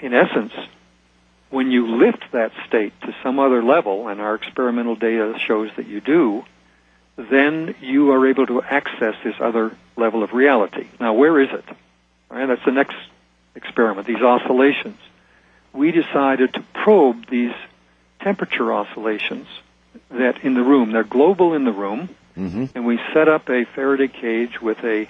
in essence, when you lift that state to some other level, and our experimental data shows that you do, then you are able to access this other level of reality. Now, where is it? All right, that's the next experiment, these oscillations. We decided to probe these temperature oscillations that in the room, they're global in the room, and we set up a Faraday cage with a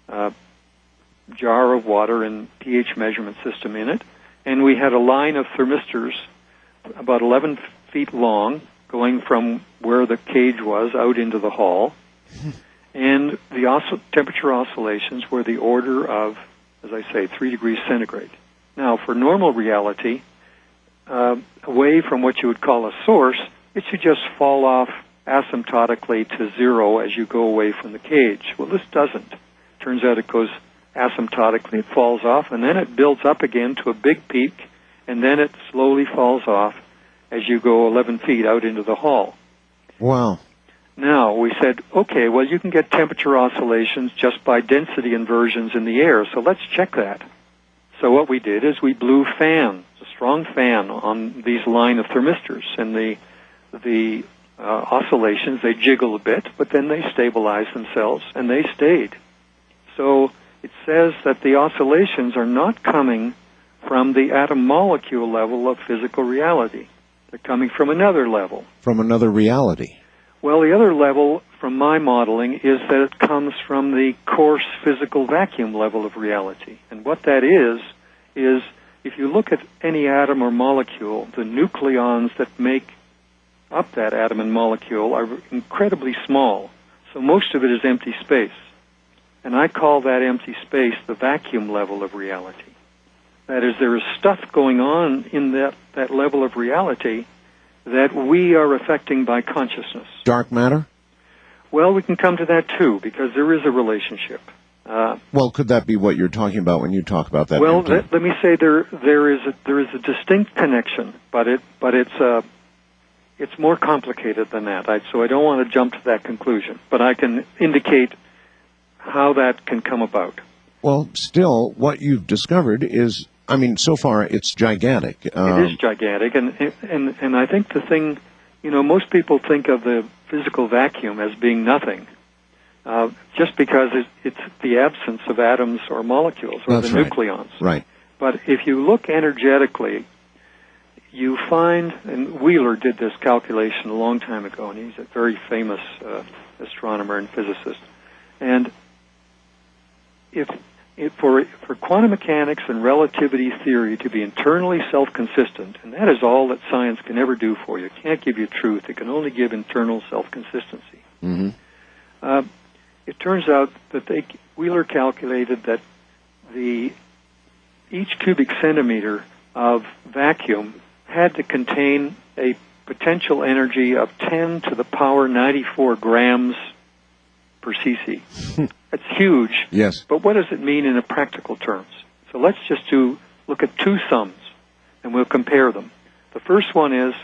jar of water and pH measurement system in it, and we had a line of thermistors about 11 feet long going from where the cage was out into the hall, and the temperature oscillations were the order of, as I say, 3 degrees centigrade. Now, for normal reality, away from what you would call a source, it should just fall off asymptotically to zero as you go away from the cage. Well, this doesn't. Turns out it goes asymptotically, it falls off, and then it builds up again to a big peak, and then it slowly falls off as you go 11 feet out into the hall. Wow. Now, we said, okay, well, you can get temperature oscillations just by density inversions in the air, so let's check that. So what we did is we blew fans, a strong fan, on these line of thermistors, and the oscillations, they jiggle a bit, but then they stabilize themselves, and they stayed. So it says that the oscillations are not coming from the atom-molecule level of physical reality. They're coming from another level. From another reality. Well, the other level, from my modeling, is that it comes from the coarse physical vacuum level of reality. And what that is if you look at any atom or molecule, the nucleons that make up that atom and molecule are incredibly small. So most of it is empty space. And I call that empty space the vacuum level of reality. That is, there is stuff going on in that level of reality that we are affecting by consciousness. Dark matter? Well, we can come to that too, because there is a relationship. Well, could that be what you're talking about when you talk about that? Well, let me say there is a distinct connection, but it's more complicated than that. So I don't want to jump to that conclusion, but I can indicate how that can come about. Well, still, what you've discovered is, I mean, so far it's gigantic. It is gigantic, and I think the thing, most people think of the physical vacuum as being nothing, just because it's the absence of atoms or molecules or the nucleons. Right. But if you look energetically, you find, and Wheeler did this calculation a long time ago, and he's a very famous astronomer and physicist, and for quantum mechanics and relativity theory to be internally self-consistent, and that is all that science can ever do for you. It can't give you truth. It can only give internal self-consistency. Mm-hmm. It turns out that Wheeler calculated that each cubic centimeter of vacuum had to contain a potential energy of 10 to the power 94 grams per cc. That's huge. Yes. But what does it mean in practical terms? So let's just look at two sums, and we'll compare them. The first one is,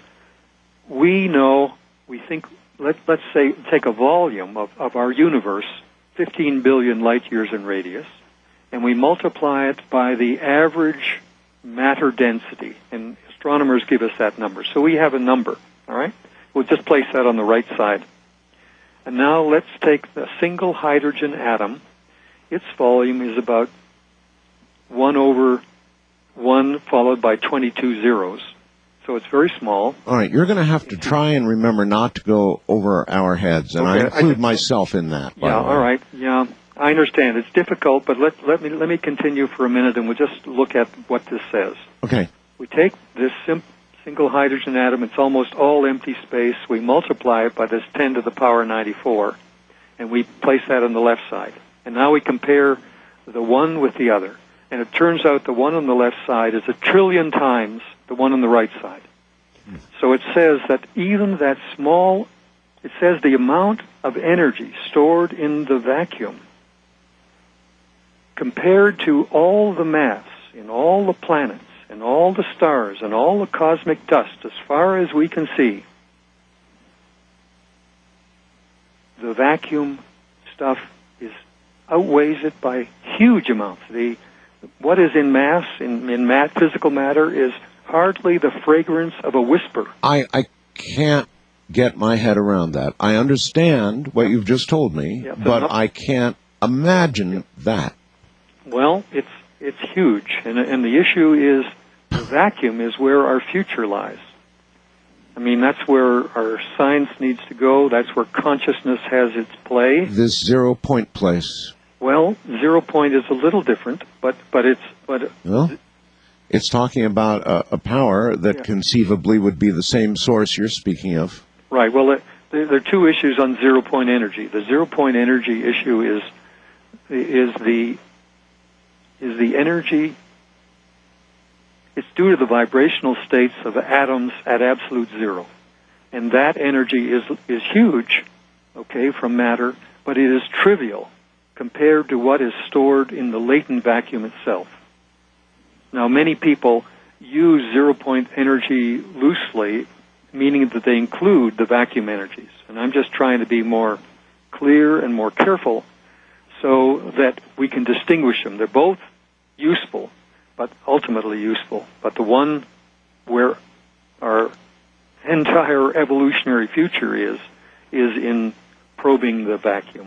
let's say, take a volume of our universe, 15 billion light years in radius, and we multiply it by the average matter density, and astronomers give us that number. So we have a number, all right? We'll just place that on the right side. And now let's take a single hydrogen atom. Its volume is about 1 over 1 followed by 22 zeros. So it's very small. All right, you're going to have to try and remember not to go over our heads, and I include myself in that. Yeah, all right. Yeah, I understand. It's difficult, but let me continue for a minute, and we'll just look at what this says. Okay. We take this single hydrogen atom, it's almost all empty space. We multiply it by this 10 to the power 94, and we place that on the left side. And now we compare the one with the other. And it turns out the one on the left side is 1 trillion times the one on the right side. So it says that even that small, it says the amount of energy stored in the vacuum compared to all the mass in all the planets and all the stars and all the cosmic dust as far as we can see, the vacuum stuff outweighs it by huge amounts. what is in mass, in physical matter, is hardly the fragrance of a whisper. I can't get my head around that. I understand what you've just told me, but I can't imagine that. Well, it's huge, and the issue is the vacuum is where our future lies. I mean, that's where our science needs to go. That's where consciousness has its play. This 0 point place. Well, 0 point is a little different, but it's talking about a power that conceivably would be the same source you're speaking of. Right. Well, there are two issues on 0 point energy. The 0 point energy issue is the energy. It's due to the vibrational states of atoms at absolute zero, and that energy is huge, okay, from matter, but it is trivial compared to what is stored in the latent vacuum itself. Now, many people use 0 point energy loosely, meaning that they include the vacuum energies. And I'm just trying to be more clear and more careful so that we can distinguish them. They're both useful, but ultimately useful. But the one where our entire evolutionary future is in probing the vacuum.